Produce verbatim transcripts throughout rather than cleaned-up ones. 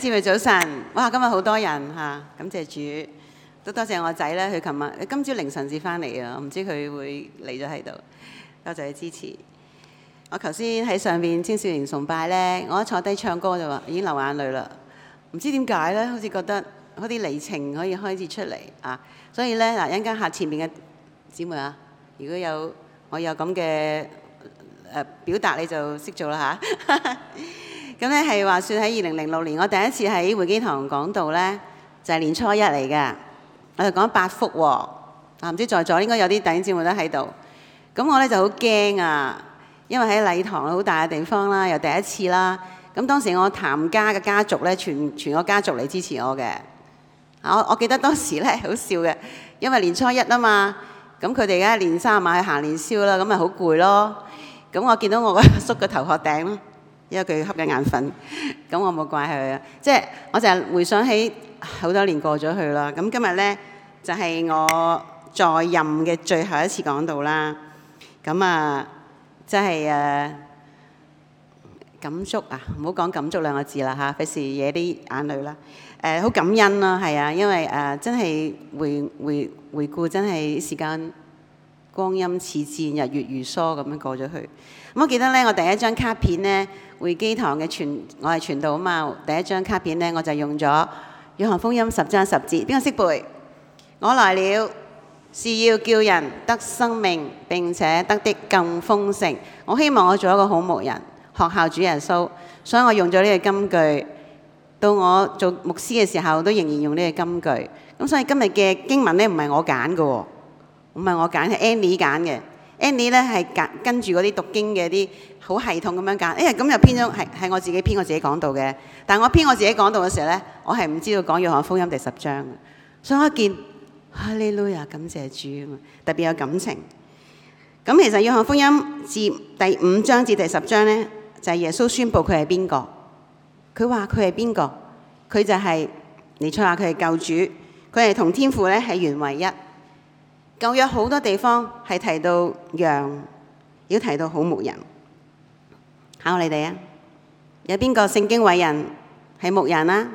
姊妹早晨，哇！今日好多人嚇，感謝主，都多謝我仔咧。佢琴日今朝凌晨至翻嚟啊，我唔知佢會嚟咗喺度。多謝佢支持。我頭先喺上邊青少年崇拜咧，我一坐低唱歌就話已經流眼淚啦。唔知點解咧，好似覺得嗰啲離情可以開始出嚟啊。所以咧嗱，一陣間下前面嘅姊妹啊，如果有我有咁嘅誒表達，你就識做啦嚇。咁咧係話説喺二零零六年，我第一次喺會基堂講道咧，就係、是、年初一嚟嘅。我就講八福喎，啊唔知在座應該有啲弟兄姊妹都喺度。咁我咧就好驚啊，因為喺禮堂好大嘅地方啦，又第一次啦。咁當時我譚家嘅家族咧，全全個家族嚟支持我嘅。我我記得當時咧好笑嘅，因為年初一啊嘛，咁佢哋而家年三十晚去行年宵啦，咁咪好攰咯。咁我見到我個叔嘅頭殼頂咯。因為佢瞌緊眼瞓，咁我冇怪佢啊！即係我就係回想起好多年過咗去啦。咁今日咧就係、是、我在任嘅最後一次講道啦。咁啊，即係誒感觸啊，唔好講感觸兩個字啦嚇，費事惹啲眼淚啦。誒、呃，好感恩啦，係啊，因為誒、呃、真係回回回顧，真係時間光陰似箭，日月如梭咁樣過咗去。咁我記得咧，我第一張卡片咧。會基堂嘅傳，我係傳道啊嘛。第一張卡片呢，我就用咗《約翰福音》十章十節。邊個識背？我來了，是要叫人得生命，並且得的更豐盛。我希望我做一個好牧人，學效主耶穌，所以我用咗呢個金句。到我做牧師嘅時候，都仍然用呢個金句。咁所以今日嘅經文呢，唔係我揀嘅喎，唔係我揀，係 Annie 揀嘅。Annie 咧係跟住嗰啲讀經嘅啲好系統咁樣揀，因為咁就編咗係係我自己編我自己講道嘅。但係我編我自己講道嘅時候咧，我係唔知道講約翰福音第十章嘅，所以我一見哈利路亞，感謝主啊嘛，特別有感情。咁其實約翰福音至第五章至第十章咧，就係、是、耶穌宣佈佢係邊個。佢話佢係邊個？佢就係彌賽亞，佢係救主，佢係同天父咧係原為一。舊約好多地方係提到羊，亦都提到好牧人。考你哋啊，有邊個聖經偉人係牧人啊？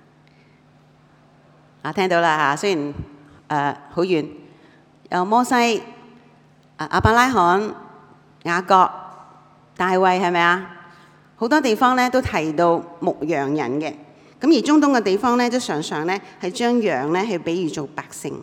啊，聽到啦嚇，雖然誒好遠，有摩西、啊亞伯拉罕、雅各、大衛係咪啊？好多地方咧都提到牧羊人嘅。咁而中東嘅地方咧，都常常咧係將羊咧係比喻做百姓。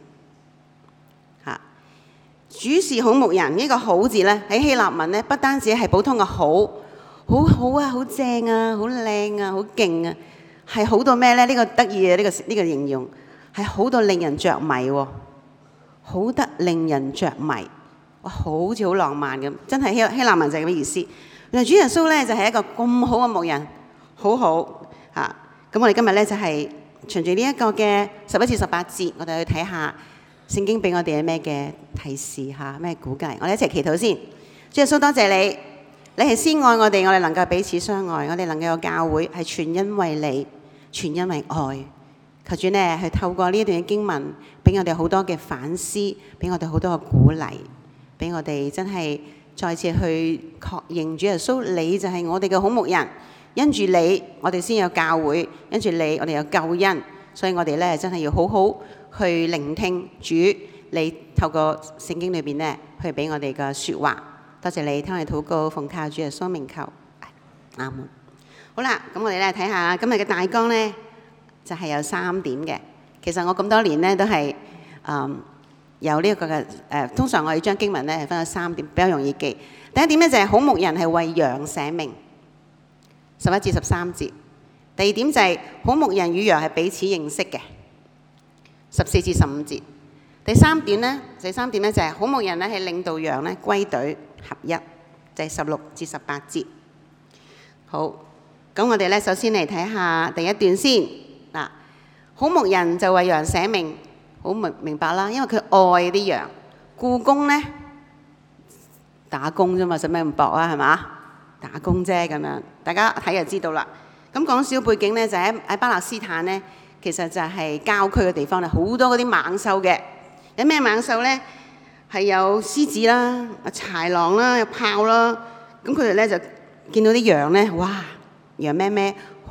主是好牧人呢、這個好字咧喺希臘文咧，不單止係普通嘅好，好好啊，好正啊，好靚啊，好勁啊，係好到咩咧？呢、這個得意嘅呢個呢、這個形容係好到令人着迷喎、哦，好得令人着迷，哇，好似好浪漫咁，真係希希臘文就係咁嘅意思。原來主耶穌咧就係、是、一個咁好嘅牧人，好好嚇。咁、啊、我哋今日咧就係循住呢一個嘅十一至十八節，我哋去睇下。聖經俾我哋有咩嘅提示嚇？咩估計？我哋一齊祈禱先。主耶穌，多謝你，你係先愛我哋，我哋能夠彼此相愛，我哋能夠有教會係全因為你，全因為愛。求主呢，去透過呢一段嘅經文，俾我哋好多嘅反思，俾我哋好多嘅鼓勵，俾我哋真係再次去確認主耶穌，你就係我哋嘅好牧人。因住你，我哋先有教會；因住你，我哋有救恩。所以我哋咧真係要好好去聆聽主，你透過聖經裏邊咧去俾我哋嘅説話。多謝你聽我哋禱告，奉靠主耶穌名求，阿門。好啦，咁我哋咧睇下今日嘅大綱咧，就係、是、有三點嘅。其實我咁多年咧都係嗯有呢、這、一個嘅誒、呃，通常我哋將經文咧係分咗三點，比較容易記。第一點咧就係、是、好牧人係為羊捨命，十一至十三節。第二點就係、是、好牧人與羊係彼此認識嘅，十四至十五節。第三點咧，第三點咧就係、是、好牧人咧係領導羊咧歸隊合一，就係十六至十八節。好，咁我哋咧首先嚟睇下第一段先嗱。好牧人就為羊捨命，好明明白啦，因為佢愛啲羊。僱工咧打工啫嘛，使咩咁搏啊？係嘛？打工啫咁樣，大家睇就知道啦。咁講少背景咧，就喺喺巴勒斯坦咧，其實就係郊區嘅地方咧，好多嗰啲猛獸嘅。有咩猛獸咧？係有獅子啦、豺狼啦、有豹啦。咁佢哋咧就見到啲羊咧，哇，羊咩咩，好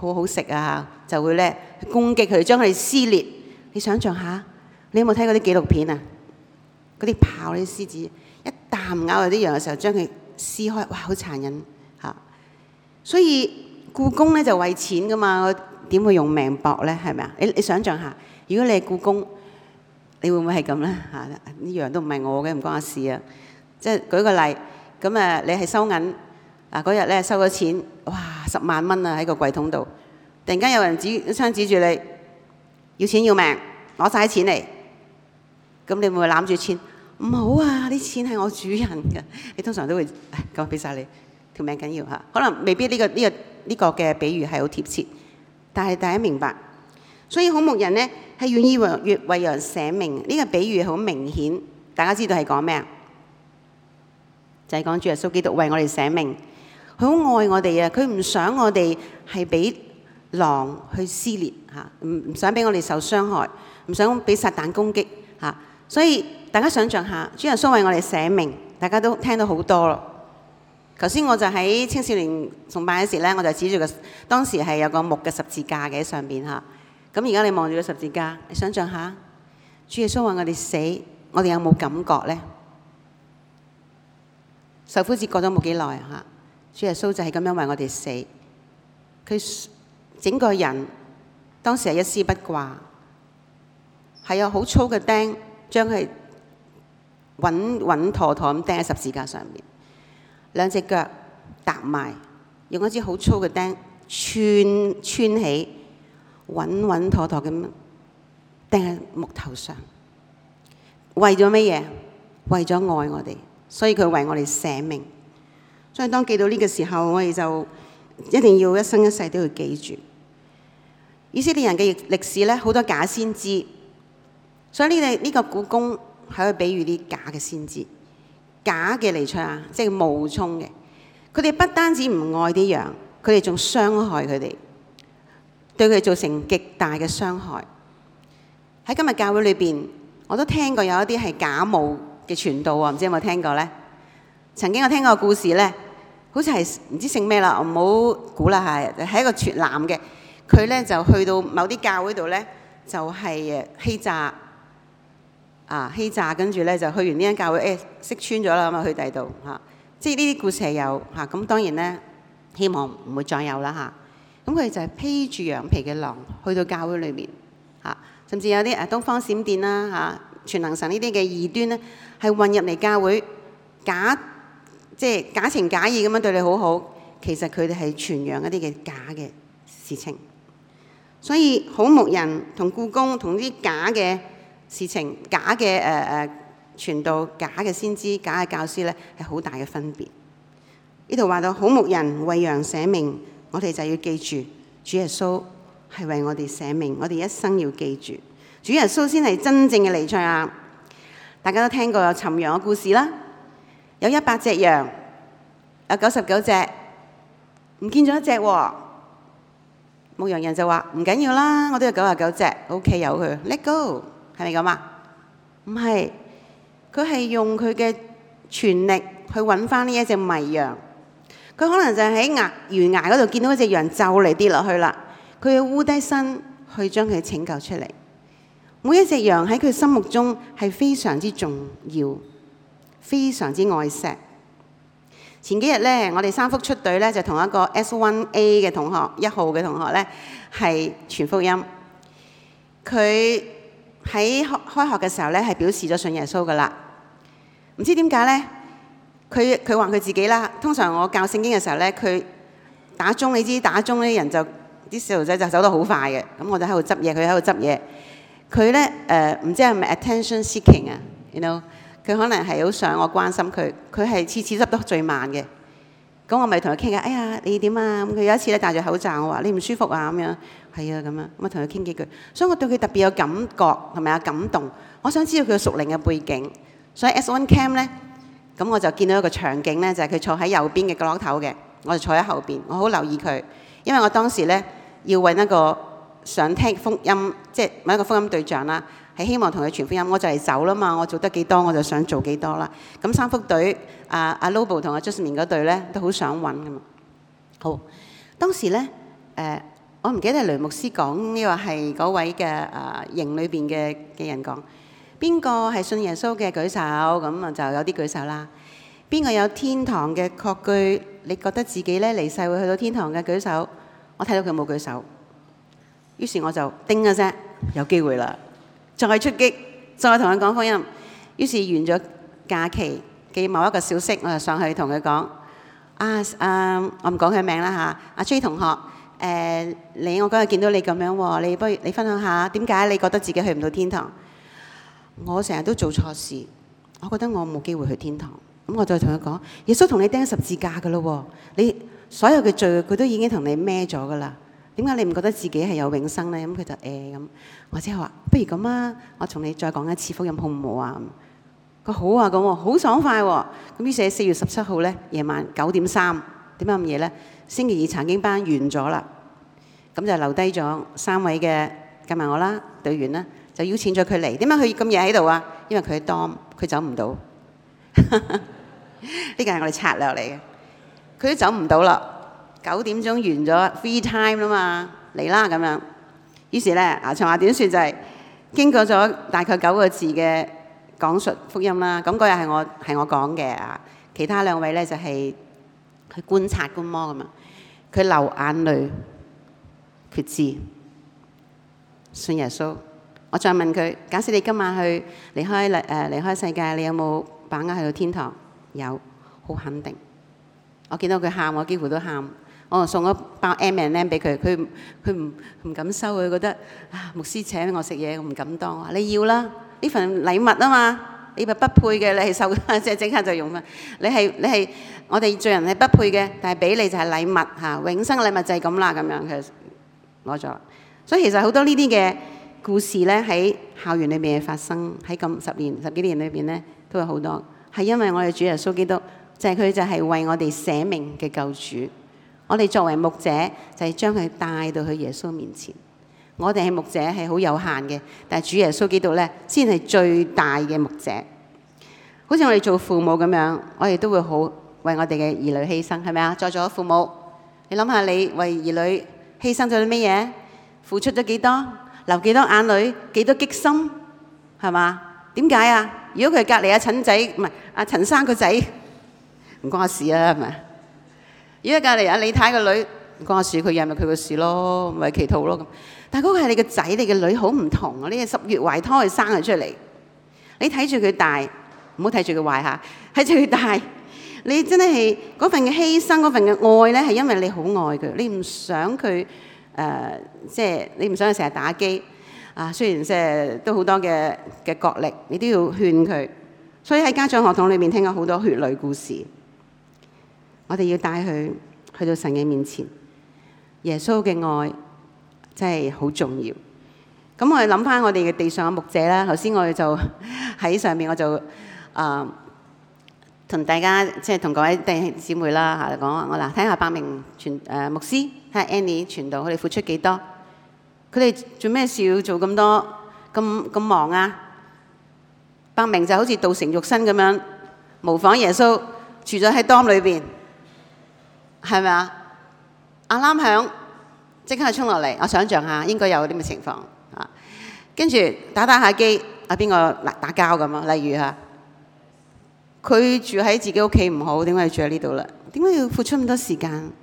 好好食啊，就會咧攻擊佢，將佢哋撕裂。你想象下，你有冇睇過啲紀錄片啊？嗰啲豹、啲獅子一啖咬住啲羊嘅時候，將佢撕開，哇！好殘忍嚇。所以僱工咧就為錢噶嘛，點會用命搏咧？係咪啊？你你想象下，如果你係僱工，你會唔會係咁咧？嚇，呢樣都唔係我嘅，唔關我事啊。即係舉個例，咁誒你係收銀啊，嗰日咧收咗錢，哇十萬蚊啊喺個櫃桶度，突然間有人指一槍指住你，要錢要命，攞晒啲錢嚟，咁你會唔會攬住錢？唔好啊！啲錢係我主人嘅，你通常都會咁俾晒你，條命緊要嚇。可能未必呢個呢個呢個嘅比喻係好貼切，但係大家明白。所以好牧人呢係願意為為羊捨命，呢個比喻好明顯，大家知道係講咩啊？就係講主耶穌基督為我哋捨命，佢好愛我哋啊！佢唔想我哋係俾狼去撕裂嚇，唔唔想俾我哋受傷害，唔想俾撒旦攻擊嚇。所以大家想象下，主耶穌為我哋捨命，大家都聽到好多咯。頭先我就喺青少年崇拜嗰時咧，我就指住個當時係有個木嘅十字架嘅喺上邊嚇。咁而家你望住個十字架，你想象下，主耶穌為我哋死，我哋有冇感覺咧？受苦節過咗冇幾耐嚇，主耶穌就係咁樣為我哋死，佢整個人當時係一絲不掛，係有好粗嘅釘將佢穩穩妥妥咁釘喺十字架上面，兩隻腳搭埋，用一支好粗嘅釘穿穿起，穩穩妥妥咁釘喺木頭上。為咗乜嘢？為咗愛我哋，所以佢為我哋捨命。所以當記到呢個時候，我哋就一定要一生一世都要記住。以色列人嘅歷史咧，好多假先知，所以呢個呢個僱工係可以比喻啲假嘅先知，假嘅彌賽亞，即係冒充嘅。佢哋不單止唔愛啲羊，佢哋仲傷害佢哋，對佢哋造成極大嘅傷害。喺今日教會裏邊，我都聽過有一啲係假冒嘅傳道啊，唔知有冇聽過咧？曾經我聽過個故事咧，好似係唔知姓咩啦，我唔好估啦，係係一個傳男嘅，佢咧就去到某啲教會度咧，就係誒欺詐啊欺詐，跟住咧就去完呢間教會，誒識穿咗啦，咁啊去第二度嚇，即係呢啲故事係有嚇，咁當然咧希望唔會再有啦嚇。咁佢哋就係披住羊皮嘅狼去到教會裏面嚇，甚至有啲誒東方閃電啦嚇、全能神呢啲嘅異端咧，係混入嚟教會假。即係假情假意咁樣對你好好，其實佢哋係傳揚一啲嘅假嘅事情。所以好牧人同僱工同啲假嘅事情、假嘅誒誒傳道、假嘅先知、假嘅教師咧，係好大嘅分別。呢度話到好牧人為羊捨命，我哋就要記住主耶穌係為我哋捨命，我哋一生要記住主耶穌先係真正嘅彌賽亞。大家都聽過有尋羊嘅故事啦。有一百隻羊，有九十九隻，唔見咗一隻喎。牧羊人就話唔緊要啦，我都有九十九隻 ，OK 由佢 ，let go， 係咪咁啊？唔係，佢係用佢嘅全力去揾翻呢一隻迷羊。佢可能就喺崖懸崖嗰度見到一隻羊就嚟跌落去啦，佢要烏低身去將佢拯救出嚟。每一隻羊喺佢心目中係非常之重要。非常之愛錫。前幾日咧，我哋三福出隊咧，就同一個 S 一 A 嘅同學，一號嘅同學咧，係傳福音。佢喺開開學嘅時候咧，係表示咗信耶穌噶啦。唔知點解咧？佢佢話佢自己啦。通常我教聖經嘅時候咧，佢打鐘，你知打鐘啲人就啲細路仔就走得好快嘅。咁我就喺度執嘢，佢喺度執嘢。佢咧誒唔知係咪 attention seeking 啊 ？You know？佢可能係好想我關心佢，佢係次次執得最慢嘅。咁我咪同佢傾下，哎呀你點啊？咁佢有一次咧戴住口罩，我話你唔舒服啊咁樣，係啊咁樣，咁啊同佢傾幾句。所以我對佢特別有感覺同埋有感動。我想知道佢嘅屬靈嘅背景。所以 S 一 Camp 咧，咁我就見到一個場景咧，就係佢坐喺右邊嘅角落頭嘅，我就坐喺後邊。我好留意佢，因為我當時咧要揾一個想聽福音，即係揾一個福音對象啦。係希望同佢傳福音，我就嚟走啦嘛，我做得幾多我就想做幾多啦。咁三福隊阿阿 Lobo 同阿 Justin 嗰隊咧都好想揾噶嘛。好，當時咧誒我唔記得係雷牧師講，呢個係嗰位嘅誒營裏邊嘅嘅人講。邊個係信耶穌嘅舉手？咁啊就有啲舉手啦。邊個有天堂嘅確據？你覺得自己咧離世會去到天堂嘅舉手？我睇到佢冇舉手，於是我就叮一聲，有機會啦，再出擊，再同佢講福音。於是完咗假期嘅某一個小息，我就上去同佢講：啊啊，我唔講佢名啦嚇，阿 J 同學，誒、呃、你我嗰日見到你咁樣喎，你不如你分享下點解你覺得自己去唔到天堂？我成日都做錯事，我覺得我冇機會去天堂。咁我就同佢講：耶穌同你釘十字架噶咯，你所有嘅罪佢都已經同你孭咗噶啦。點解你唔覺得自己係有永生咧？咁佢就誒咁，或者話不如咁啊，我同你再講一次福音好唔好啊？佢好啊，咁好爽快喎。咁於是喺四月十七號咧夜晚九點三，點解咁夜咧？星期二查經班完咗啦，咁就留低咗三位嘅計埋我啦隊員啦。就邀請咗佢嚟，點解佢咁夜喺度啊？因為佢喺 dorm，佢走唔到。呢個係我哋策略嚟嘅。佢都走唔到啦，九點鐘完咗 free time 啦嘛，嚟啦咁樣。於是咧，啊長話短説就係、是、經過咗大概九個字嘅講述福音啦。咁嗰日係我係我講嘅啊，其他兩位咧就係、是、去觀察觀摩咁啊。佢流眼淚，決志信耶穌。我再問佢：假設你今晚去離開誒、呃、離開世界，你有冇把握去到天堂？有，好肯定。我見到佢喊，我幾乎都喊。我送咗包 M and M 俾佢，佢佢唔唔敢收，佢覺得啊牧師請我食嘢，我唔敢當。我話你要啦，呢份禮物啊嘛，你咪不配嘅，你係受即係即刻就用嘛。你係你係我哋做人係不配嘅，但係俾你就係禮物嚇、啊，永生嘅禮物就係咁啦咁樣，佢攞咗。所以其實好多呢啲嘅故事咧喺校園裏面發生，喺咁十年十幾年裏邊咧都有好多，係因為我哋主耶穌基督就係、是、佢就係為我哋捨命嘅救主。我哋作為牧者就係將佢帶到去耶穌面前。我哋係牧者係好有限嘅，但係主耶穌基督咧先係最大嘅牧者。好似我哋做父母咁樣，我哋都會好為我哋嘅兒女犧牲，係咪啊？在座父母，你諗下你為兒女犧牲咗啲乜嘢？付出咗幾多？流幾多眼淚，幾多激心，係嘛？點解啊？如果佢隔離阿陳仔，唔係阿陳生個仔，唔關我事啊，係咪？如果隔離阿李太個女，唔關我事，佢養咪佢個事咯，咪祈禱咯咁。但係嗰個係你個仔，你個女好唔同啊！你係十月懷胎生佢出嚟，你睇住佢大，唔好睇住佢壞下，睇住佢大。你真係嗰份嘅犧牲，嗰份嘅愛咧，係因為你好愛佢，你唔想佢。誒、呃，即係你唔想佢成日打機啊！雖然即係都好多嘅嘅角力，你都要勸佢。所以喺家長學堂裏面聽過好多血淚故事。我哋要帶佢去到神嘅面前，耶穌嘅愛真係好重要。咁我哋諗翻我哋嘅地上嘅牧者啦。頭先我哋就喺上面，我就啊同、呃、大家即係同各位弟兄姊妹啦嚇講，我嗱睇下百名傳誒牧師。睇下 Annie 傳道，佢哋付出幾多？佢哋做咩事要做咁多咁咁忙啊？百名就好似道成肉身咁樣模仿耶穌，住咗喺dorm裏邊，係咪啊？阿籃響，即刻衝落嚟。我想象下應該有啲咩情況啊？跟住打打下機，啊邊個嗱打交咁啊？例如嚇，佢住喺自己屋企唔好，點解要住喺呢度啦？點解要付出咁多時間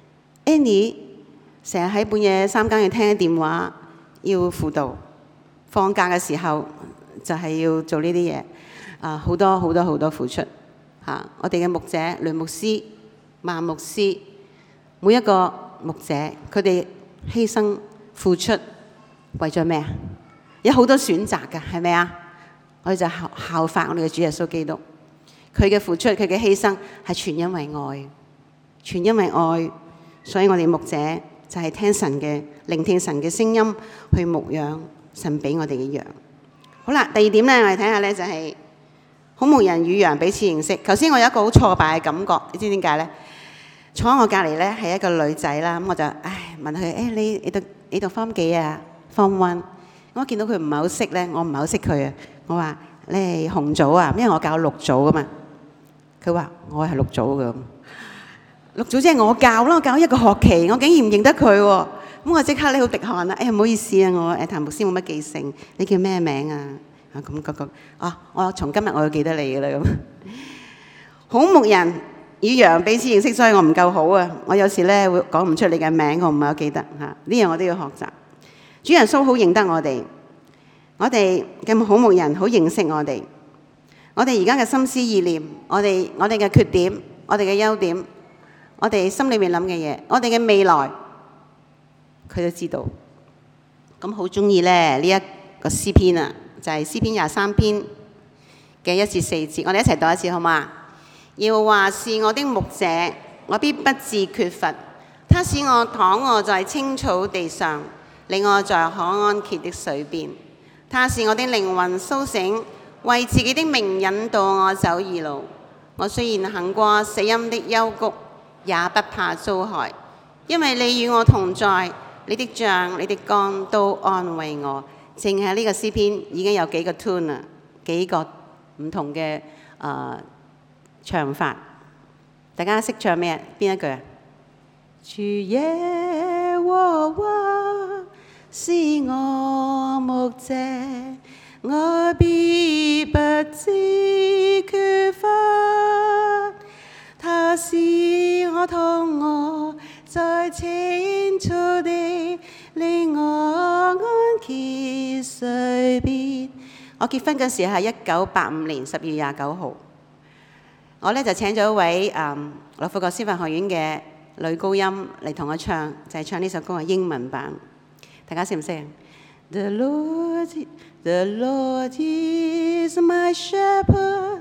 ？Annie 成日喺半夜三更要聽電話，要輔導。放假嘅時候就係要做呢啲嘢，啊好多好多好多付出嚇、啊。我哋嘅牧者雷牧師、萬牧師，每一個牧者佢哋犧牲付出為咗咩啊？有好多選擇㗎，係咪啊？我哋就效效法我哋嘅主耶穌基督，佢嘅付出、佢嘅犧牲係全因為愛，全因為愛，所以我哋牧者。就係聽神嘅，聆聽神嘅聲音，去牧養神俾我哋嘅羊。好啦，第二點咧，我哋睇下咧，就係好牧人與羊彼此認識。頭先我有一個好挫敗嘅感覺，你知點解咧？坐喺我隔離咧係一個女仔啦，咁我就唉問佢：誒、哎、你你讀你讀 Form 幾啊 ？Form One。我見到佢唔係好識咧，我唔係好識佢啊。我話你係紅組啊，因為我教綠組噶嘛。佢話我係綠組噶。六組即係我教啦，我教一個學期，我竟然唔認得佢喎。 咁我即刻咧好滴汗啦。哎呀，唔好意思啊，我誒譚牧師冇乜記性，你叫咩名啊？啊咁嗰個啊，我從今日我要記得你㗎啦咁。好牧人與羊彼此認識，所以我唔夠好啊！我有時咧會講唔出你嘅名，我唔係好記得嚇。呢樣我都要學習。主耶穌好認得我哋，我哋嘅好牧人好認識我哋。我哋而家嘅心思意念，我哋我哋嘅缺點，我哋嘅優點，我哋心裏面諗嘅嘢，我哋嘅未來，佢都知道。咁好中意咧呢一個詩篇啊，就係詩篇廿三篇嘅一至四節，我哋一齊讀一次好嗎？耶和華是我的牧者，我必不致缺乏。他使我躺臥在青草地上，領我在可安歇的水邊。他使我的靈魂甦醒，為自己的名引導我走義路。我雖然行過死蔭的幽谷，也不怕遭害，因為你與我同在，你的杖、你的竿都安慰我。淨係呢個詩篇已經有幾個 tune 啦，幾個唔同嘅誒、呃、唱法。大家識唱咩？邊一句啊？主耶和華是我牧者，我必不致缺乏。他使我躺臥在青草地，領我安歇水邊。我結婚嗰時係一九八五年十二月廿九號，我咧就請咗一位誒羅富國師範學院嘅女高音嚟同我唱，就係、是、唱呢首歌嘅英文版。大家識唔識啊 ？The Lord, the Lord is my shepherd,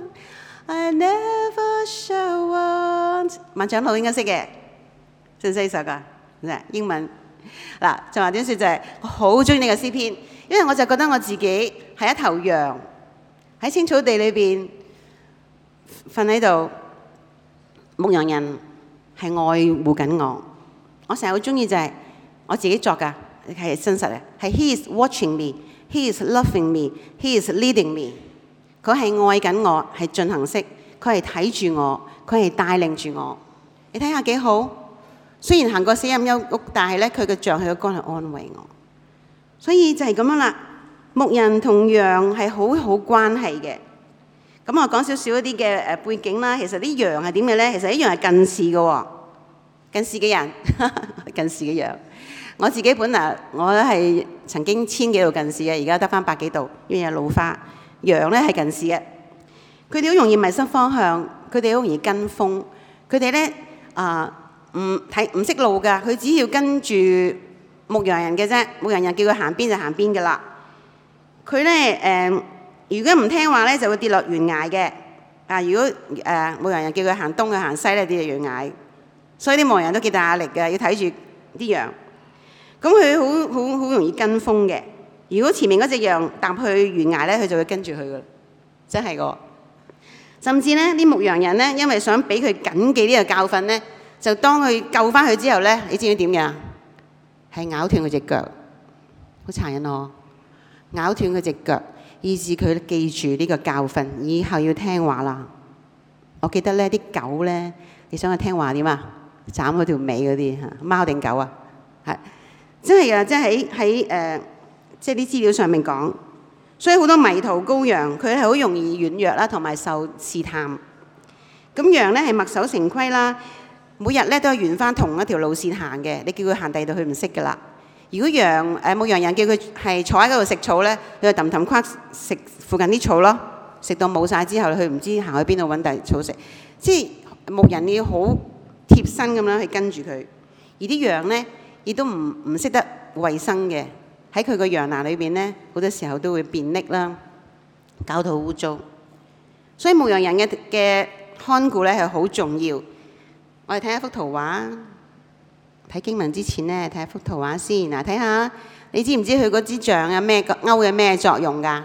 I never shall want。萬長老應該識嘅，識唔識呢首歌？英文嗱，就話點説就係、是、我好中意呢個詩篇，因為我就覺得我自己係一頭羊喺青草地裏邊瞓喺度，牧羊人係愛護緊我。我成日好中意就係我自己作㗎，係真實嘅，係 He is watching me, He is loving me, He is leading me。佢係愛緊我，係進行式，佢係睇住我，佢係帶領住我。你睇下幾好。雖然行過死蔭幽谷，但係咧佢嘅杖、佢嘅竿係安慰我。所以就係咁樣啦。牧人同羊係好好關係嘅。咁我講少少一啲嘅誒背景啦。其實啲羊係點嘅咧？其實啲羊係近視嘅喎，近視嘅人，近視嘅羊。我自己本來我咧係曾經千幾度近視嘅，而家得返百幾度，因為有老花。羊咧係近視嘅，佢哋好容易迷失方向，佢哋好容易跟風，佢哋咧啊〜唔睇唔識路㗎，佢只要跟住牧羊人嘅啫，牧羊人叫佢行邊就行邊㗎啦。佢咧誒，如果唔聽話咧，就會跌落懸崖嘅。啊，如果誒牧羊人叫佢行東，佢行西咧，跌落懸崖。所以啲牧羊人都幾大壓力嘅，要睇住啲羊。咁佢好好好容易跟風嘅。如果前面嗰隻羊踏去懸崖咧，佢就會跟住佢㗎啦，真係個。甚至咧，啲牧羊人咧，因為想俾佢緊記呢個教訓咧。就當佢救翻佢之後咧，你知唔知點嘅？係咬斷佢隻腳，好殘忍喎！咬斷佢隻腳，以致佢記住呢個教訓，以後要聽話啦。我記得咧，啲狗咧，你想佢聽話點啊？斬佢條尾嗰啲嚇，貓定狗啊？係真係啊！即係喺喺誒，即係啲資料上面講，所以好多迷途羔羊，佢係好容易軟弱啦，同埋受試探。咁羊咧係墨守成規啦。每日咧都係沿翻同一條路線行嘅，你叫佢行第二度，佢唔識噶啦。如果羊誒牧羊人叫佢係坐喺嗰度食草咧，佢就氹氹跨食附近啲草咯，食到冇晒之後，佢唔知行去邊度揾第草食。即係牧人要好貼身咁樣去跟住佢，而啲羊咧亦都唔唔識得衞生嘅，喺佢個羊欄裏邊咧，好多時候都會便溺啦，搞到污糟。所以牧羊人嘅嘅看顧咧係好重要。我哋睇下幅圖畫，睇經文之前咧，睇下幅圖畫先。嗱，睇下你知唔知佢嗰支杖有咩勾嘅咩作用㗎？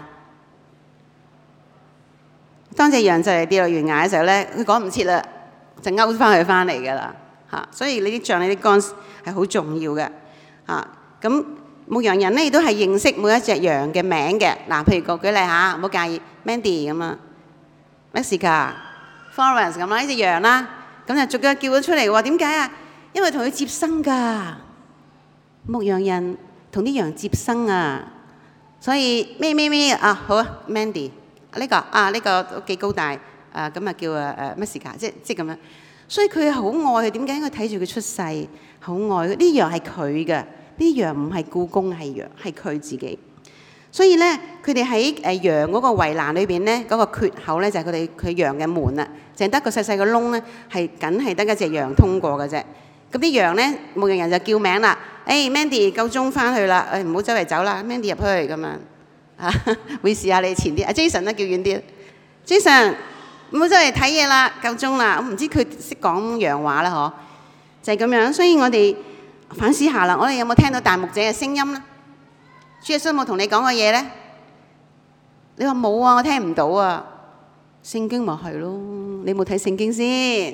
當隻羊就嚟跌落懸崖嘅時候咧，佢趕唔切啦，就勾翻佢翻嚟㗎啦嚇。所以你啲杖、你啲竿係好重要嘅嚇。咁牧羊人咧亦都係認識每一隻羊嘅名嘅。嗱，譬如個舉例下，唔好介意 Mandy 咁啊 ，Mexica、Florence 咁啦，呢隻羊啦。咁就逐個叫咗出嚟喎，點解啊？因為同佢接生㗎， 牧羊人同啲羊接生啊，所以咩咩咩啊，好啊 ，Mandy 呢個啊呢個都幾高大啊，咁啊叫啊誒 Messica，即即咁樣。所以佢好愛佢，點解？因為睇住佢出世，好愛佢。啲羊係佢嘅，啲羊唔係僱工係羊，係佢自己。所以咧，佢哋喺誒羊嗰個圍欄裏邊咧，嗰個缺口咧就係佢哋佢羊嘅門啦，淨係得個細細個窿咧，係梗係得一隻羊通過嘅啫。咁啲羊咧，牧羊人就叫名啦。誒 Mandy 夠鐘翻去啦，誒唔好周圍走啦 ，Mandy 入去咁樣啊，會試下你前啲。阿 Jason 咧叫遠啲 ，Jason 唔好周圍睇嘢啦，夠鐘啦。我唔知佢識講洋話啦，嗬，就係咁樣。所以我哋反思下啦，我哋有冇聽到大牧者嘅聲音咧？主耶穌有冇同你講過嘢咧？你話冇啊，我聽唔到啊。聖經咪係咯，你冇睇聖經先？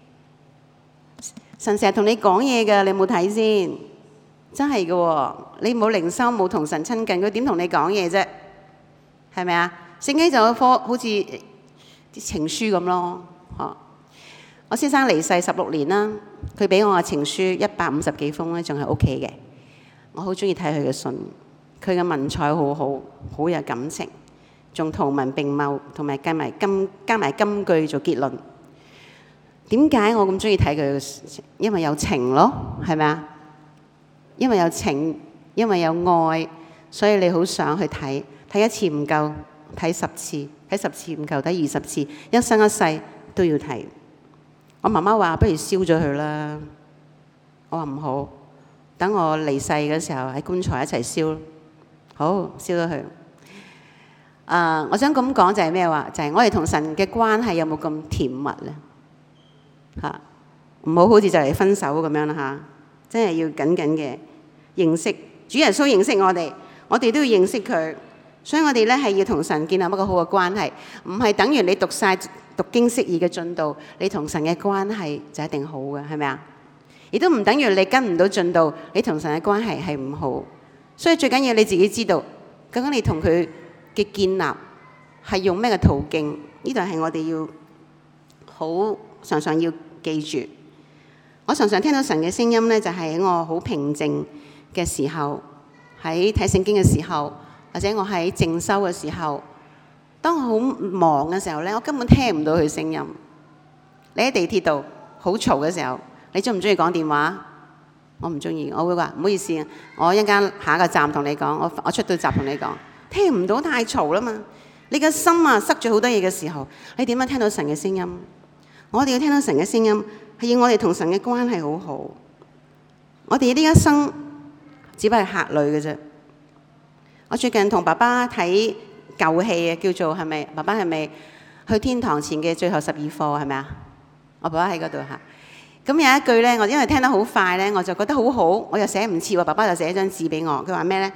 神成日同你講嘢㗎，你冇睇先？真係㗎喎，你冇靈修，冇同神親近，佢點同你講嘢啫？係咪啊？聖經就有科好似啲情書咁咯。嚇！我先生離世十六年啦，佢俾我嘅情書一百五十幾封咧，仲係 O K 嘅。我好中意睇佢嘅信。佢嘅文采好好，好有感情，仲圖文並茂，同埋加埋金加埋金句做結論。點解我咁中意睇佢嘅？因為有情咯，係咪啊？因為有情，因為有愛，所以你好想去睇。睇一次唔夠，睇十次；睇十次唔夠，睇二十次。一生一世都要睇。我媽媽話：不如燒咗佢啦。我話唔好，等我離世嘅時候喺棺材一齊燒。好，燒咗佢。啊，我想咁講就係咩話？就係、是、我哋同神嘅關係有冇咁甜蜜咧？嚇、啊，唔好好似就嚟分手咁樣啦嚇！真係要緊緊嘅認識主耶穌，認識我哋，我哋都要認識佢。所以我哋咧係要同神建立一個好嘅關係，唔係等於你讀晒讀經釋義嘅進度，你同神嘅關係就一定好嘅，係咪啊？亦都唔等於你跟唔到進度，你同神嘅關係係唔好。所以最緊要你自己知道，究竟你同佢嘅建立係用咩嘅途徑？呢度係我哋要好常常要記住。我常常聽到神嘅聲音咧，就係喺我好平靜嘅時候，喺睇聖經嘅時候，或者我喺靜修嘅時候，當我好忙嘅時候咧，我根本聽唔到佢聲音。你喺地鐵度好嘈嘅時候，你中唔中意講電話？我唔中意，我會話唔好意思，我一陣間下一個站同你講，我我出到閘同你講，聽唔到太嘈啦嘛。你嘅心啊塞住好多嘢嘅時候，你點樣聽到神嘅聲音？我哋要聽到神嘅聲音，係要我哋同神嘅關係好好。我哋呢一生只不過係客旅嘅啫。我最近同爸爸睇舊戲啊，叫做係咪？爸爸係咪去天堂前嘅最後十二課係咪啊？我爸爸喺嗰度嚇。咁有一句咧，我因為聽得好快咧，我就覺得好好，我又寫唔切喎。爸爸就寫一張紙俾我，佢話咩咧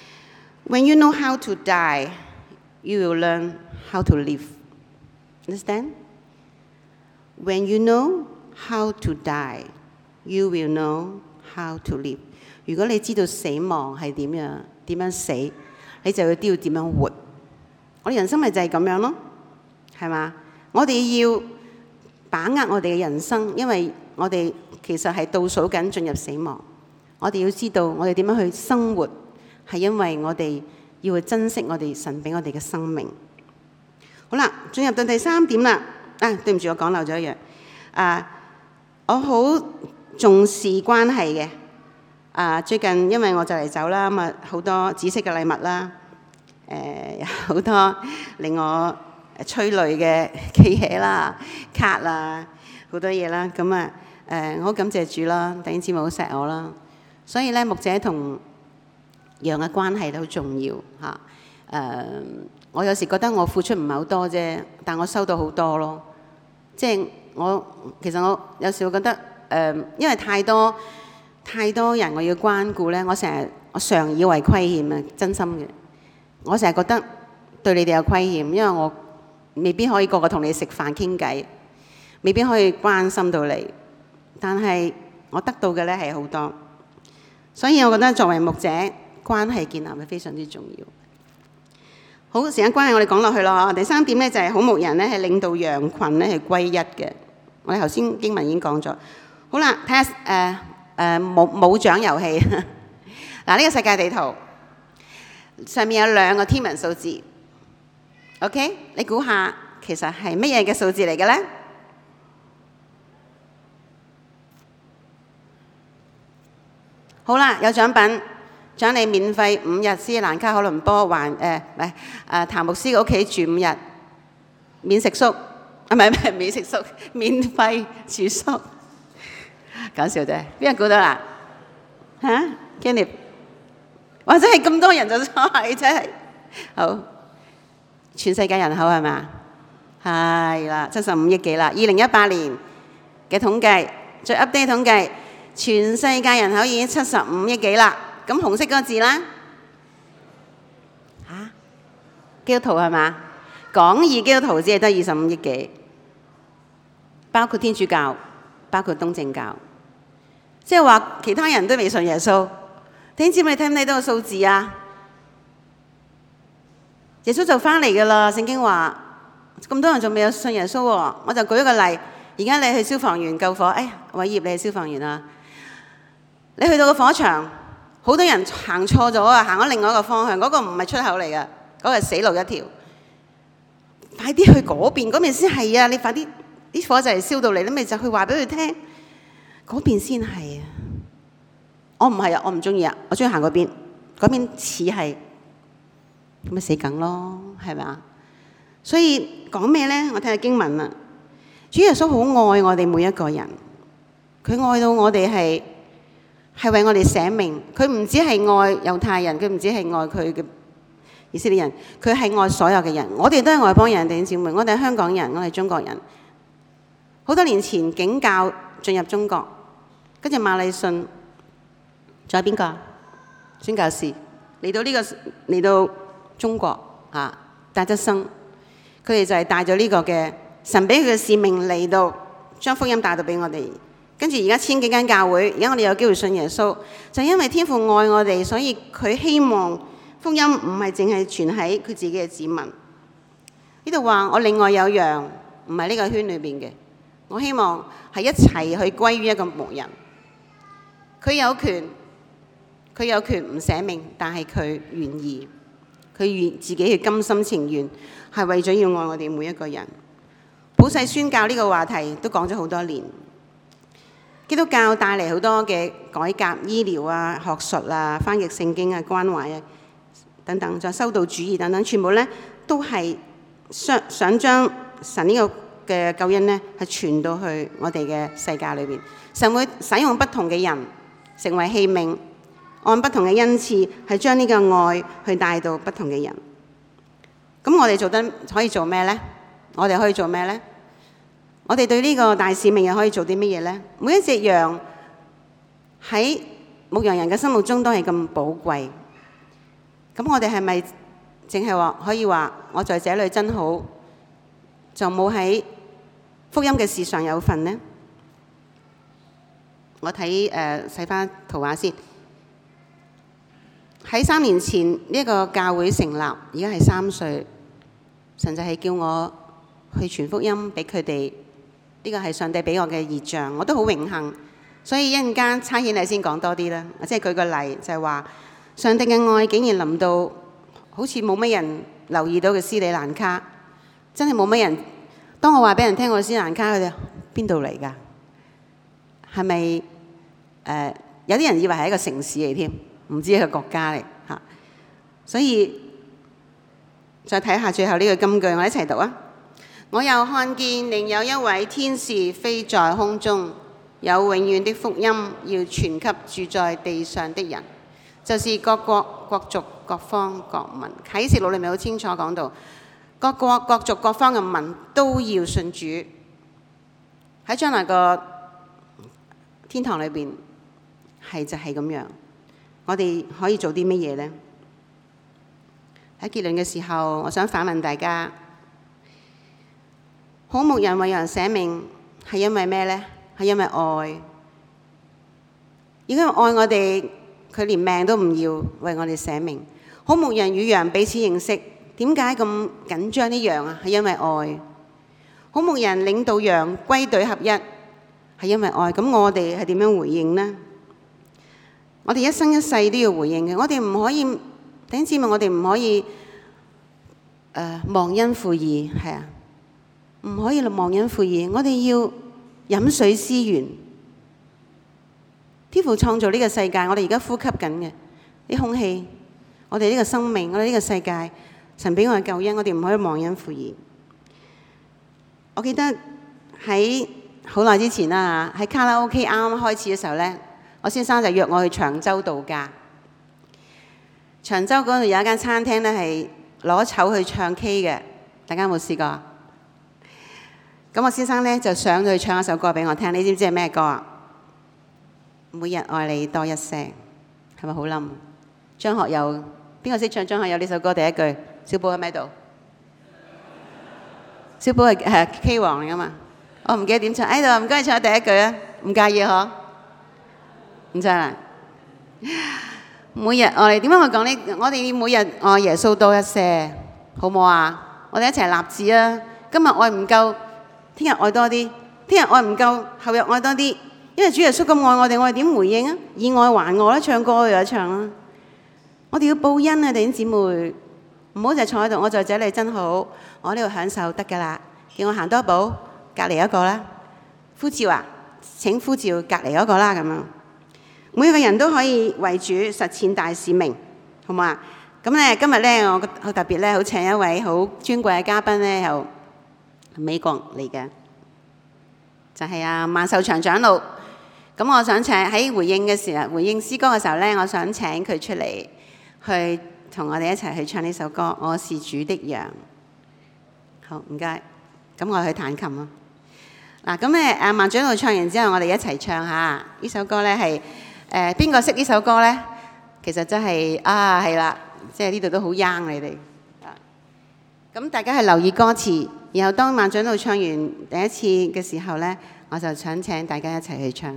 ？When you know how to die, you will learn how to live. Understand? When you know how to die, you will know how to live. 如果你知道死亡係點樣，點樣死，你就要知道點樣活。我哋人生咪就係咁樣咯，係嘛？我哋要把握我哋嘅人生，因為我哋其實係倒數緊進入死亡。我哋要知道我哋點樣去生活，係因為我哋要去珍惜我哋神俾我哋嘅生命。好啦，進入到第三點啦。啊，對唔住，我講漏咗一樣。啊，我好重視關係嘅。啊，最近因為我就嚟走啦，咁啊好多紫色嘅禮物啦，誒好多令我催淚嘅嘅嘢啦、卡啦，好多嘢啦。咁啊誒，我好感謝主啦，弟兄姊妹好錫我啦。所以咧，牧者同羊嘅關係都好重要嚇。誒，我有時覺得我付出唔係好多啫，但我收到好多咯。即係我其實我有時會覺得誒，因為太多太多人我要關顧咧，我成日我常以為虧欠啊，真心嘅。我成日覺得對你哋有虧欠，因為我未必可以個個同你食飯傾偈，未必可以關心到你，但係我得到嘅咧係好多。所以我覺得作為牧者，關係建立係非常之重要。好，時間關係，我哋講落去咯。第三點咧就係好牧人咧係領導羊群咧係歸一嘅。我哋頭先經文已經講咗。好啦，睇下誒誒母母長遊戲。 嗱，呢個世界地圖上面有兩個天文數字 ，OK？ 你估下其實係乜嘢嘅數字嚟嘅咧？好啦，有獎品，獎你免費五日斯里蘭卡可倫坡環誒唔係誒譚牧師嘅屋企住五日，免食宿，啊唔係唔係免食宿，免費住宿，搞笑啫！邊人估到啦？嚇 Kenny， 或者係咁多人就錯，真係好，全世界人口係咪啊？係啦，七十五億幾啦。二零一八年嘅統計，最 update 統計，全世界人口已經七十五億幾啦。咁紅色嗰個字啦，嚇，基督徒係嘛？廣義基督徒只係得二十五億幾，包括天主教，包括東正教，即係話其他人都未信耶穌。點知你睇唔睇到個數字啊？耶穌就翻嚟㗎啦，聖經話咁多人仲未有信耶穌喎。我就舉一個例，而家你去消防員救火，哎呀，偉業你係消防員啊，你去到個火場，好多人行錯咗啊，行咗另外一個方向，嗰個唔係出口嚟嘅，嗰個係死路一條。快啲去嗰邊，嗰邊先係啊！你快啲，啲火就係燒到嚟，你咪就去話俾佢聽，嗰邊先係啊！我唔係啊，我唔中意啊，我中意行嗰邊，嗰邊似係，咁咪死梗咯，係咪啊？所以講咩咧？我睇下經文啊，主耶穌好愛我哋每一個人，佢愛到我哋係係為我哋捨命，佢唔止係愛猶太人，佢唔止係愛佢嘅以色列人，佢係愛所有嘅人。我哋都係外邦人，弟兄姊妹，我哋係香港人，我哋係中國人。好多年前景教進入中國，跟住馬禮遜，仲有邊個？宣教士嚟到呢、這個嚟到中國啊，戴德生，佢哋就係帶咗呢個嘅神俾佢嘅使命嚟到，將福音帶到俾我哋。跟住而家千幾間教會，而家我哋有機會信耶穌，就因為天父愛我哋，所以佢希望福音唔係淨係傳喺佢自己嘅子民。呢度話我另外有羊，唔係呢個圈裏邊嘅，我希望係一齊去歸於一個牧人。佢有權，佢有權唔捨命，但係佢願意，佢願自己去甘心情願，係為咗要愛我哋每一個人。普世宣教呢個話題都講咗好多年。基督教帶嚟好多嘅改革，醫療啊、學術啊、翻譯聖經啊、關懷啊等等，仲有修道主義等等，全部咧都係想想將神呢個嘅救恩咧係傳到去我哋嘅世界裏邊。神會使用不同嘅人成為器皿，按不同嘅恩賜係將呢個愛去帶到不同嘅人。咁我哋做得可以做咩咧？我哋可以做咩咧？我哋對呢個大使命又可以做啲乜嘢呢？每一隻羊喺牧羊人嘅心目中都係咁寶貴。咁我哋係咪淨係話可以話我在這裏真好，就冇喺福音嘅事上有份呢？我睇誒細翻圖畫先。喺三年前呢一個教會成立，而家係三歲，神就係叫我去傳福音俾佢哋。呢個係上帝俾我嘅異象，我都好榮幸。所以一陣間差遣禮先講多啲啦。即係舉個例，就係話上帝嘅愛竟然臨到，好似冇乜人留意到嘅斯里蘭卡，真係冇乜人。當我話俾人聽我斯里蘭卡，佢哋邊度嚟㗎？係咪誒？有啲人以為係一個城市嚟添，唔知係一個國家嚟嚇。所以再睇下最後呢個金句，我一齊讀啊！我又看見另有一位天使飛在空中，有永遠的福音要傳給住在地上的人，就是各國、各族、各方、各民。啟示錄裏面好清楚講到，各國、各族、各方嘅民都要信主。喺將來個天堂裏邊，係就係咁樣。我哋可以做啲乜嘢呢？喺結論嘅時候，我想反問大家。好牧人為人捨命係因為咩呢？係因為愛。因為愛我哋，佢連命都唔要為我哋捨命。好牧人與羊彼此認識，點解咁緊張啲羊啊？係因為愛。好牧人領導羊歸隊合一，係因為愛。咁我哋係點樣回應呢？ 我哋一生一世都要回應嘅。我哋唔可以，弟兄姊妹，我哋唔可以誒、呃、忘恩負義，係啊，唔可以忘恩負義。我哋要飲水思源。天父創造呢個世界，我哋而家呼吸緊嘅啲空氣，我哋呢個生命，我哋呢個世界，神俾我嘅救恩，我哋唔可以忘恩負義。我記得喺好耐之前啦，喺卡拉 OK 啱啱開始嘅時候呢，我先生就約我去長洲度假。長洲嗰度有一間餐廳呢，係攞籌去唱 K 嘅，大家有冇試過？咁我先生呢，就上去唱一首歌俾我聽，你知唔知係咩歌啊？每日愛你多一些，係咪好冧？張學友，邊個識唱張學友呢首歌第一句？小寶喺咪度？小寶係誒 K 王嚟噶嘛？我唔記得點唱，喺度唔該你唱第一句啊！唔介意嗬？唔使啦。每日愛你，點解我講呢？我哋每日愛耶穌多一些，好唔好啊？我哋一齊立志啊！今日愛唔夠，聽日愛多啲；聽日愛唔夠，後日愛多啲。因為主耶穌咁愛我哋，我哋點回應啊？以愛還愛啦，唱歌又一唱啦。我哋要報恩啊，弟兄姊妹，唔好就坐喺度。我在這裡真好，我呢度享受得㗎啦。叫我行多一步，隔離一個啦。呼召啊，請呼召隔離一個啦咁樣。每個人都可以為主實踐大使命，好唔好啊？咁咧今日咧，我好特別咧，好請一位好尊貴嘅嘉賓咧，由美國嚟嘅，就係阿萬壽祥長老。咁我想請喺回應嘅時候，回應詩歌嘅時候咧，我想請佢出嚟，去同我哋一齊去唱呢首歌《我是主的羊》。好，唔該。咁我去彈琴咯。嗱，咁咧阿萬長老唱完之後，我哋一齊唱下呢首歌咧，係誒邊個識呢首歌咧？其實真係啊，係啦，即係呢度都好 young 你哋。咁大家係留意歌詞，然後當萬長老唱完第一次嘅時候咧，我就想請大家一齊去唱。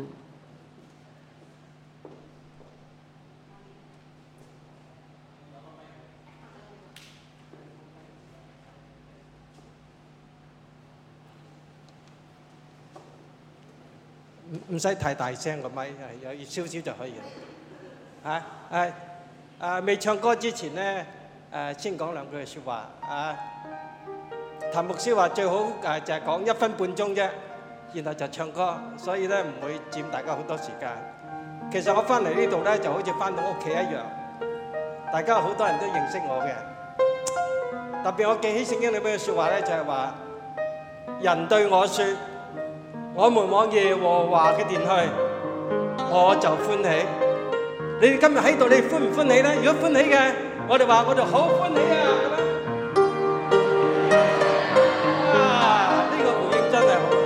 唔唔使太大聲個咪，有少少就可以啦。啊誒啊！未唱歌之前咧，誒先講兩句説話。啊，譚牧師話最好誒就係講一分半鐘啫，然後就唱歌，所以咧唔會佔大家好多時間。其實我翻嚟呢度咧就好似翻到屋企一樣，大家好多人都認識我嘅。特別我記起聖經裏邊嘅説話咧，就係話人對我説：我們往耶和華嘅殿去，我就歡喜。你哋今日喺度，你歡唔歡喜咧？如果歡喜嘅，我哋話我哋好歡喜啊！啊，呢個回應真係好。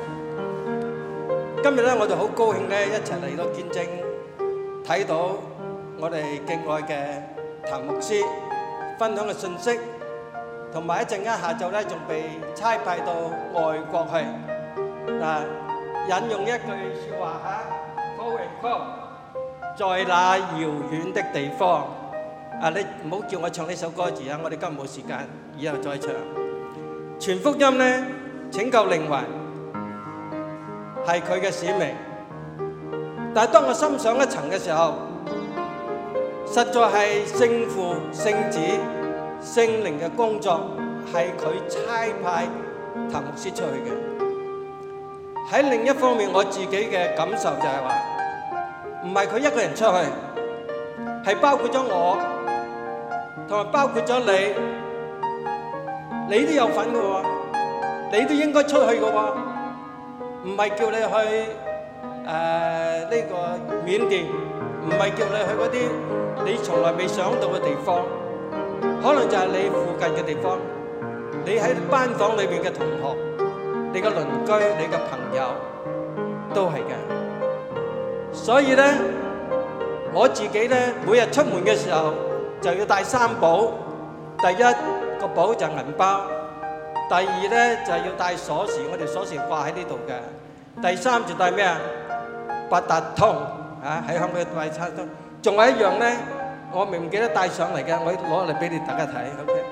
今日咧，我哋好高興咧，一齊嚟到見證，睇到我哋敬愛嘅譚牧師分享嘅信息，同埋一陣間下晝咧，仲被差派到外國去。嗱，引用一句説話嚇 ，call and call， 在那遙遠的地方。啊，你唔好叫我唱呢首歌詞啊！我哋今日冇時間，以後再唱。傳福音咧，拯救靈魂係佢嘅使命。但係當我深上一層嘅時候，實在係聖父、聖子、聖靈嘅工作係佢差派譚牧師出去嘅。喺另一方面，我自己嘅感受就係話，唔係佢一個人出去，係包括咗我，同埋包括咗你，你都有份嘅喎，你都應該出去嘅喎，唔係叫你去誒呢個緬甸，唔係叫你去嗰啲你從來未想到嘅地方，可能就係你附近嘅地方，你喺班房裏邊嘅同學。你嘅鄰居、你嘅朋友都係嘅，所以咧，我自己咧每日出門嘅時候就要帶三寶。第一個寶就係銀包，第二咧就係要帶鎖匙，我哋鎖匙掛喺呢度嘅。第三就帶咩啊？八達通啊，喺香港帶八達通。仲有一樣咧，我明唔記得帶上嚟嘅，我攞嚟俾你大家睇。OK。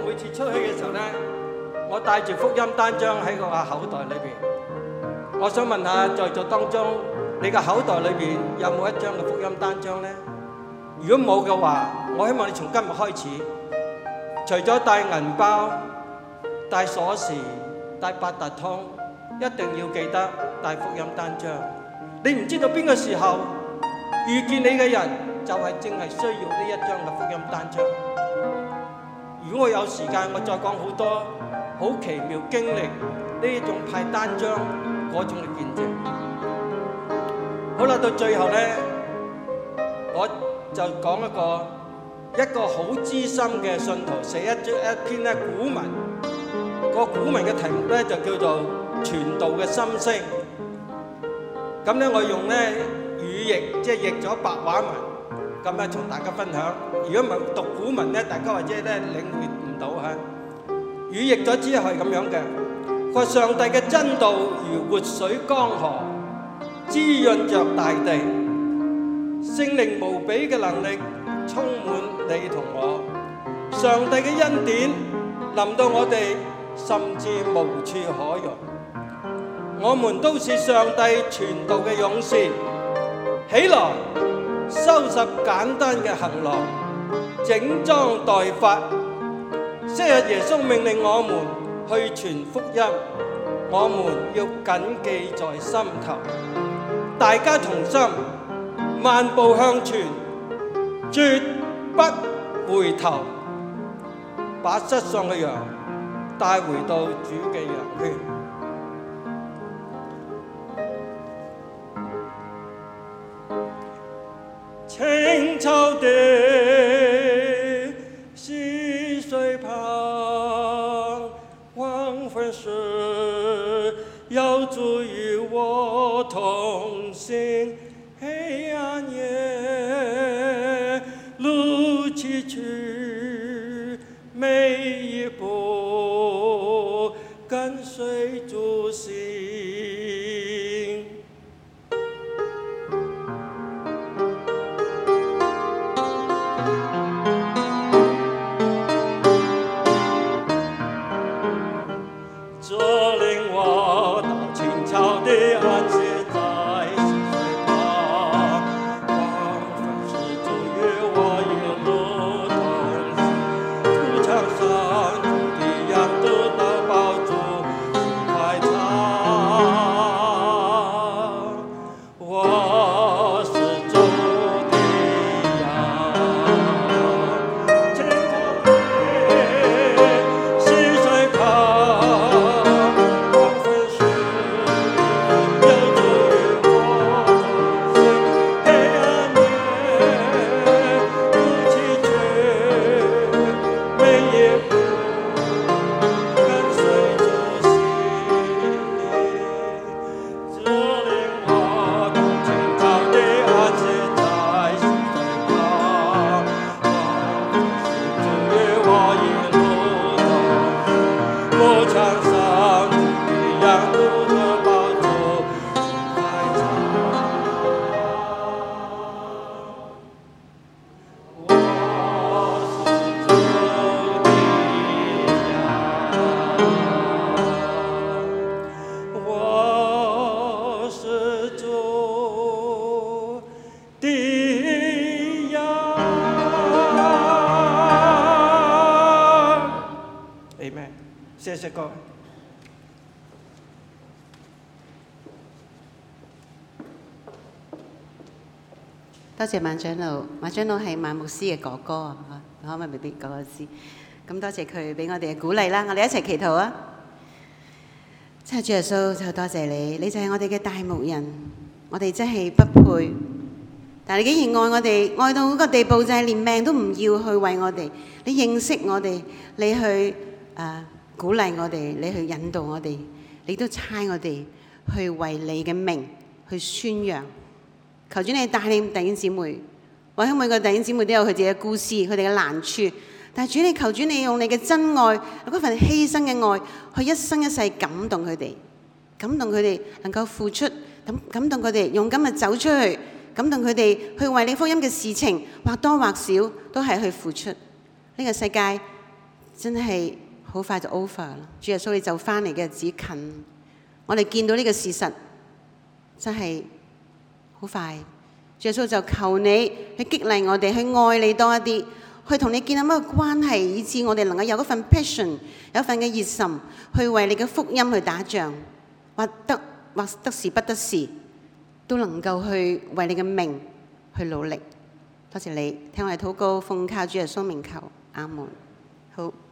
每次出去嘅時候咧，我帶住福音單張喺個口袋裏邊。我想問下在座當中，你嘅口袋裏邊有冇一張嘅福音單張咧？如果冇嘅話，我希望你從今日開始，除咗帶銀包、帶鎖匙、帶八達通，一定要記得帶福音單張。你唔知道邊個時候遇見你嘅人，就係正係需要呢一張嘅福音單張。如果我有時間，我再講好多好奇妙經歷呢一種派單張嗰種嘅見證。好啦，到最後咧，我就講一個一個好資深嘅信徒寫一張一篇咧古文，個古文嘅題目咧就叫做《傳道嘅心聲》。咁咧我用咧語譯，即係譯咗白話文，咁咧同大家分享。如果唔係讀古文咧，大家或者咧領會唔到嚇。語譯咗之後係咁樣嘅，佢話上帝嘅真道如活水江河，滋潤着大地，聖靈無比嘅能力充滿你同我，上帝嘅恩典臨到我哋，甚至無處可容。我們都是上帝傳道嘅勇士，起來收拾簡單嘅行囊，整裝待發。昔日耶穌命令我們去傳福音，我們要謹記在心頭，大家同心，萬步向前，絕不回頭，把失喪嘅羊帶回到主嘅羊圈。青草地，溪水旁，黃昏時，有主與我同行。黑暗夜，路崎嶇，每一步跟隨主行。謝謝各位。 多謝萬長老，萬長老係萬牧師嘅哥哥啊，可唔可以未必哥哥知？咁多謝佢俾我哋嘅鼓勵啦，我哋一齊祈禱啊！真係主耶穌，就多謝你，你就係我哋嘅大牧人，我哋真係不配，但係你竟然愛我哋，愛到嗰個地步，就係連命都唔要去為我哋，你認識我哋，你去誒、呃、鼓勵我哋，你去引導我哋，你都差我哋去為你嘅名去宣揚。求主你帶領弟兄姊妹，或者每個弟兄姊妹都有佢自己嘅故事，佢哋嘅難處。但係主你求主你用你嘅真愛，嗰份犧牲嘅愛，去一生一世感動佢哋，感動佢哋能夠付出，感感動佢哋勇敢嘅走出去，感動佢哋去為你福音嘅事情或多或少都係去付出。呢個世界真係好快就 over 啦。主耶穌你就翻嚟嘅日子近，我哋見到呢個事實真係好快。主耶穌就求你去激勵我哋，去愛你多一啲，去同你建立一個關係，以致我哋能夠有一份 passion， 有一份嘅熱心，去為你嘅福音去打仗，或得或得時不得時，都能夠去為你嘅名去努力。多謝你聽我哋禱告，奉靠主耶穌名求，阿門。好。